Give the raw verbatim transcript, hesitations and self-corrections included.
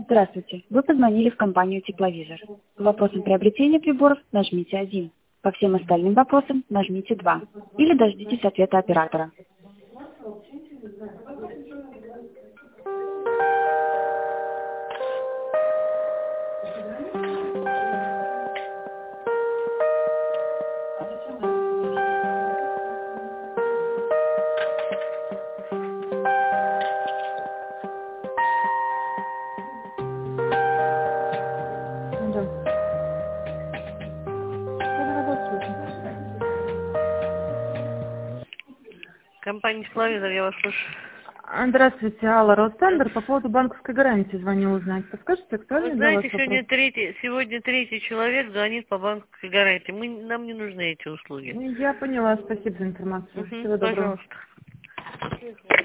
Здравствуйте. Вы позвонили в компанию «Тепловизор». По вопросам приобретения приборов нажмите один. По всем остальным вопросам нажмите два. Или дождитесь ответа оператора. Да. Я вас слушаю. Компания «Тепловизор», я вас слушаю. А, Здравствуйте, Алла, Ростендер. По поводу банковской гарантии звоню узнать. Подскажите, Вы актуальный для вас знаете, вопрос? сегодня третий, сегодня третий человек звонит по банковской гарантии. Мы, нам не нужны эти услуги. Я поняла, спасибо за информацию. Угу, Всего доброго. пожалуйста.